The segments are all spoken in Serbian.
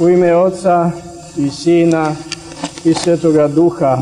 U ime Oca i Sina i Svetoga Duha.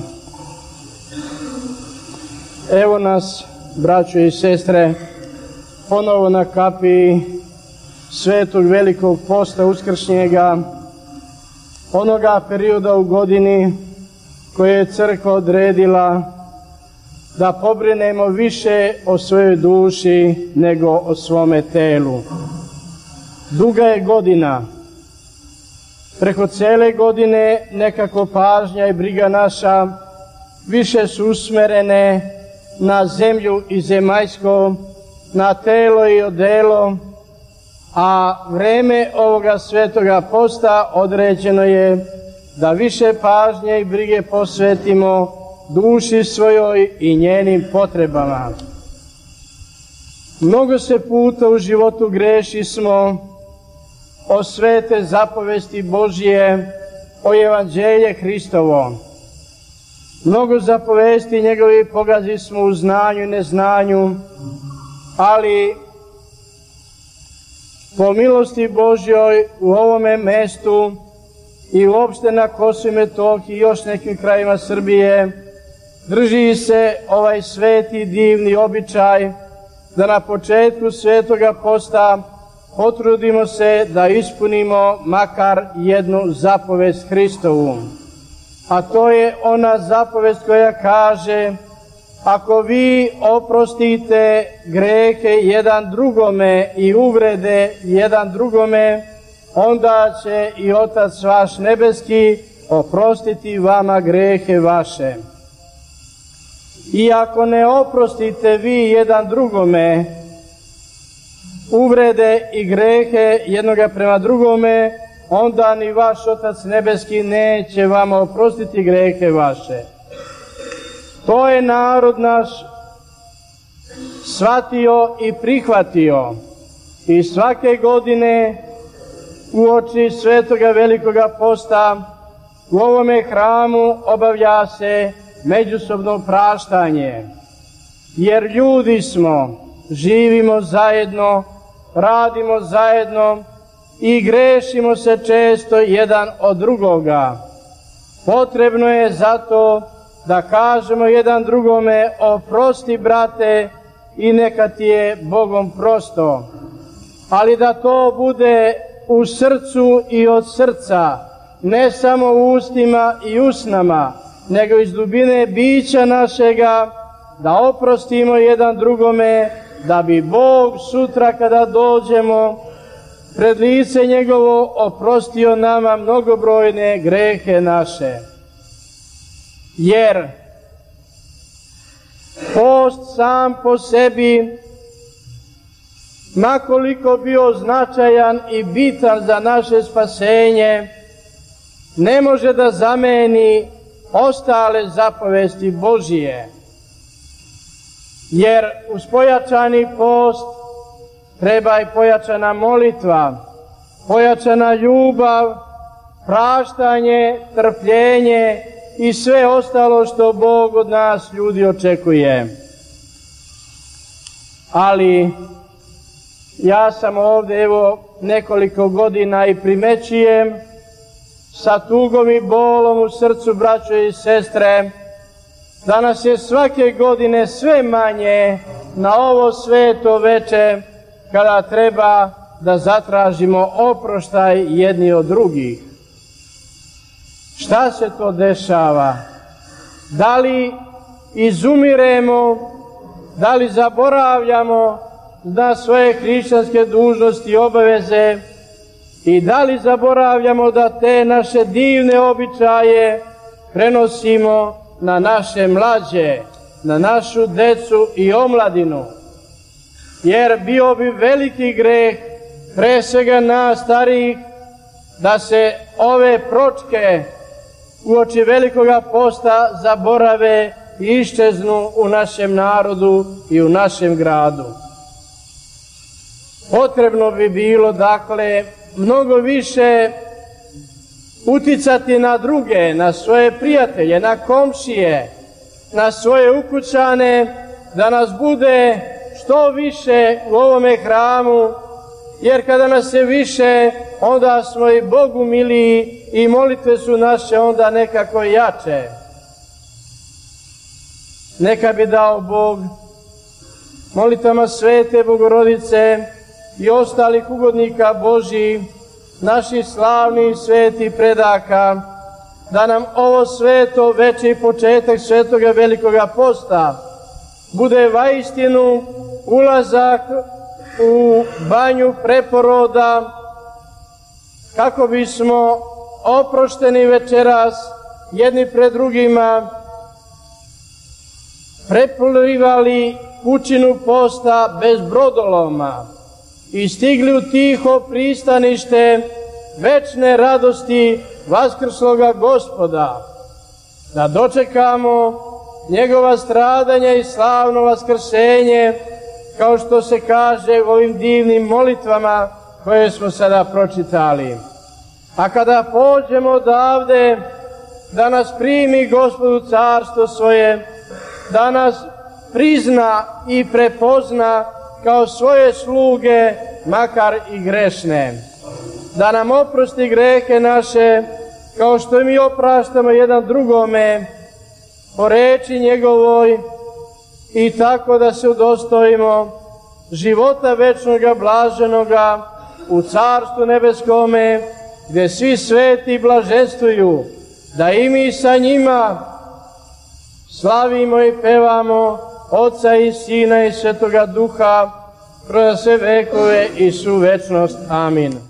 Evo nas, braćo i sestre, ponovo na kapiji Svetog Velikog posta uskršnjega, onoga perioda u godini koje je crkva odredila da pobrinemo više o svojoj duši nego o svome telu. Duga je godina. Preko cele godine nekako pažnja i briga naša više su usmerene na zemlju i zemaljsko, na telo i odelo, a vreme ovoga svetoga posta određeno je da više pažnje i brige posvetimo duši svojoj i njenim potrebama. Mnogo se puta u životu grešismo o svete zapovesti Božije, o evanđelje Hristovo. Mnogo zapovesti njegovi pogazi smo u znanju i neznanju, ali po milosti Božjoj u ovome mestu i uopšte na Kosovu i Metohiji i još nekim krajima Srbije drži se ovaj sveti divni običaj da na početku svetoga posta potrudimo se da ispunimo makar jednu zapovest Hristovu. A to je ona zapovest koja kaže: ako vi oprostite grehe jedan drugome i uvrede jedan drugome, onda će i Otac vaš nebeski oprostiti vama grehe vaše. I ako ne oprostite vi jedan drugome uvrede i grehe jednoga prema drugome, onda ni vaš Otac nebeski neće vama oprostiti grehe vaše. To je narod naš shvatio i prihvatio i svake godine uoči svetoga velikoga posta u ovome hramu obavlja se međusobno praštanje, jer ljudi smo, živimo zajedno, radimo zajedno i grešimo se često jedan od drugoga. Potrebno je zato da kažemo jedan drugome: oprosti, brate, i neka ti je Bogom prosto. Ali da to bude u srcu i od srca, ne samo u ustima i usnama, nego iz dubine bića našega, da oprostimo jedan drugome, da bi Bog sutra kada dođemo pred lice njegovo oprostio nama mnogobrojne grehe naše. Jer post sam po sebi, makoliko bio značajan i bitan za naše spasenje, ne može da zameni ostale zapovesti Božije. Jer uz pojačani post treba i pojačana molitva, pojačana ljubav, praštanje, trpljenje i sve ostalo što Bog od nas ljudi očekuje. Ali ja sam ovdje evo nekoliko godina i primećujem sa tugom i bolom u srcu, braćo i sestre, da nas je svake godine sve manje na ovo sveto veče kada treba da zatražimo oproštaj jedni od drugih. Šta se to dešava? Da li izumiremo, da li zaboravljamo na svoje hrišćanske dužnosti i obaveze i da li zaboravljamo da te naše divne običaje prenosimo na naše mlađe, na našu decu i omladinu? Jer bio bi veliki greh, pre svega nas starijih, da se ove pročke uoči velikoga posta zaborave i iščeznu u našem narodu i u našem gradu. Potrebno bi bilo, dakle, mnogo više uticati na druge, na svoje prijatelje, na komšije, na svoje ukućane, da nas bude što više u ovome hramu jer kada nas je više, onda smo i Bogu miliji i molitve su naše onda nekako jače. Neka bi dao Bog molitvama Svete Bogorodice i ostalih ugodnika Božjih, naših slavnih svetih predaka, da nam ovo sveto veći početak svetoga velikoga posta bude vaistinu ulazak u banju preporoda, kako bismo oprošteni večeras jedni pred drugima preplivali pučinu posta bez brodoloma i stigli u tiho pristanište večne radosti vaskrsloga Gospoda, da dočekamo njegova stradanja i slavno vaskrsenje, kao što se kaže u ovim divnim molitvama koje smo sada pročitali. A kada pođemo odavde, da nas primi Gospod u carstvo svoje, da nas prizna i prepozna kao svoje sluge, makar i grešne. Da nam oprosti grehe naše, kao što mi opraštamo jedan drugome, po reči njegovoj, i tako da se udostojimo života večnoga blaženoga u carstvu nebeskome, gdje svi sveti blaženstvuju, da i mi sa njima slavimo i pevamo Oca i Sina i Svetoga Duha kroz sve vekove i svu večnost. Amin.